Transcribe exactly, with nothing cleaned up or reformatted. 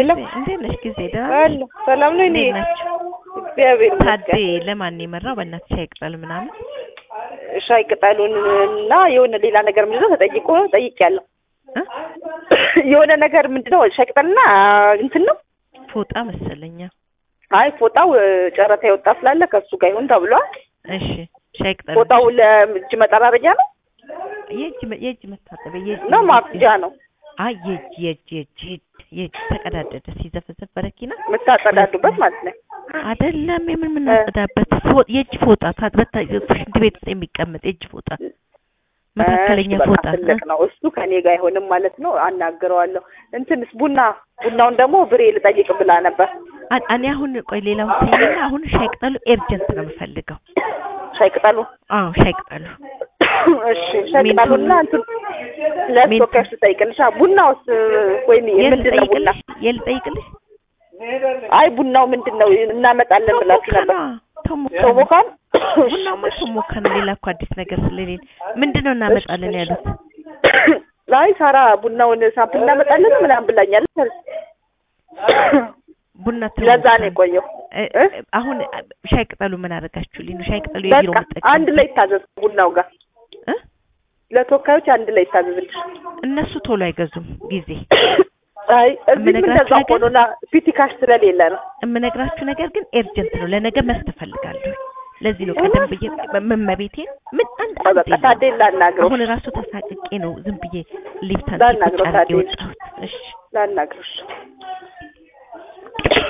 የለም እንዴ ነሽ ጊዜ ደህና አለ ሰላም ነው። እኔ እግዚአብሔር ታዴ ለማን የመራው በእናት ሻይ ቅጠል ምናምን ሻይ ቅጠሉንና የሆነ ሌላ ነገር ምንድነው ተጠይቆ ጠይቄያለሁ። የሆነ ነገር ምንድነው ሻይ ቅጠልና እንትን ነው ፎጣ መሰለኛ። አይ ፎጣው ጨረታ ይወጣ ስላለ ከሱ ጋር ይሁን ተብሏል። እሺ ሻይ ቅጠል ፎጣው ለእጅ መጠራረጃ ነው የእጅ የእጅ መታጠቢያ የእጅ ነው ማጽጃ ነው። አይ የእጅ የእጅ የእጅ የእጅ ተቀዳደደ ሲዘፈዘፍ በረኪና መታጸዳዱበት ማለት ነው አይደለም። የምን ምን አጸዳበት ፎጣ የእጅ ፎጣ ታጥበታ ሽንት ቤት ውስጥ የሚቀመጥ የእጅ ፎጣ መካከለኛ ፎጣ ነው። እሱ ከኔ ጋር አይሆንም ማለት ነው። አናግረዋለሁ። እንትንስ ቡና ቡናውን ደግሞ ብሬ ልጠይቅ ብላ ነበር። እኔ አሁን ቆይ ሌላው ተይና አሁን ሻይ ቅጠሉ ኤርጀንት ነው የምፈልገው። ሻይ ቅጠሉ አዎ ሻይ ቅጠሉ እሺ ሻይ ቅጠሉና እንትን ለሶከሽ ጠይቅልሽ። ቡናውስ ወይ ምንድነው ቡና የልጠይቅልሽ? አይ ቡናው ምንድነው እናመጣለን ብላችሁ ነበር። ቶሞካን ቡናው ቶሞካን ሌላ እኮ አዲስ ነገር ስለሌለ ምንድነው እናመጣለን ያሉት? ላይ ሳራ ቡናውን ሳምፕል እናመጣለን ምናምን ብላኛለች። ቡና ለዛ ነው የቆየው። አሁን ሻይ ቅጠሉ ምን አደረጋችሁልኝ? ሻይ ቅጠሉ የቢሮ መጠቀም አንድ ላይ ታዘዝ ቡናው ጋር እ ለተወካዮች አንድ ላይ ታዘዝልሽ። እነሱ ቶሎ አይገዙም ጊዜ አይ እዚህ ምን ተዛው ሆኖና ፒቲካሽ ስለሌለ ነው። እምነግራችሁ ነገር ግን ኤርጀንት ነው። ለነገ መስጠት ፈልጋለሁ። ለዚህ ነው ቀደም ብዬ መመቤቴ ምን አንድ በቃ ታዴላ ላናግረው። አሁን ራሱ ተሳቅቄ ነው ዝም ብዬ ሊፍታን ቁጭ አድርጌ ወጣሁት። እሺ ላናግረው።